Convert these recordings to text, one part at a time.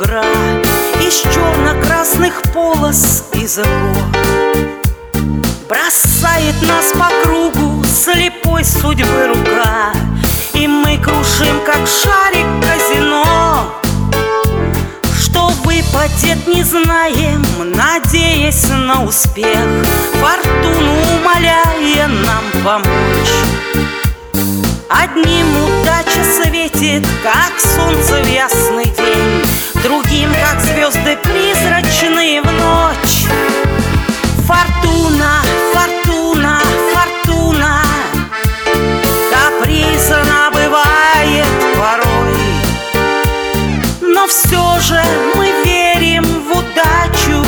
игра из черно-красных полос и зеркал. Бросает нас по кругу слепой судьбы рука, и мы кружим, как шарик казино. Что выпадет, не знаем, надеясь на успех, фортуну умоляя нам помочь. Одним удача светит, как солнце в ясный день, другим, как звезды призрачные в ночь. Фортуна, фортуна, фортуна капризна бывает порой, но все же мы верим в удачу,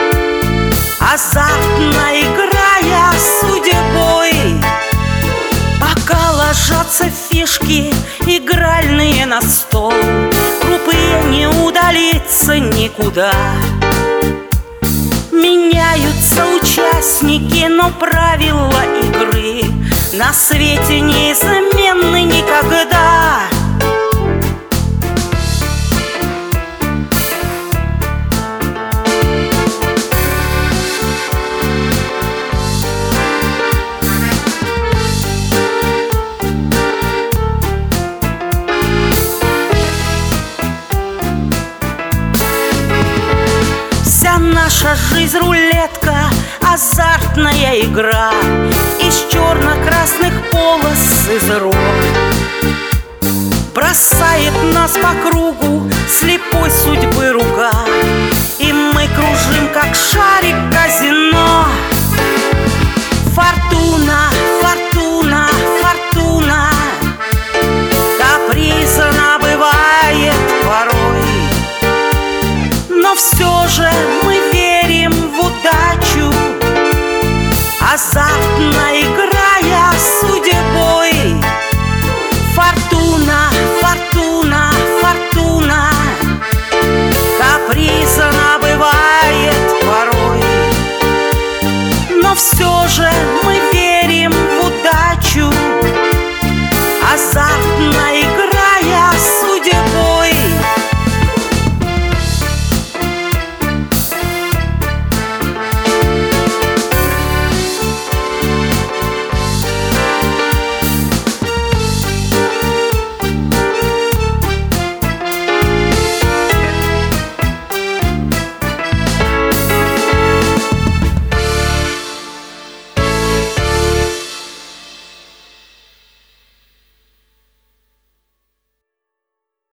азартно играя судьбой. Пока ложатся фишки игральные на стол, глупые не удалиться никуда. Меняются участники, но правила игры на свете неизменны никогда. Вся наша жизнь рулетка, азартная игра из черно-красных полос и зеркал. Бросает нас по кругу слепой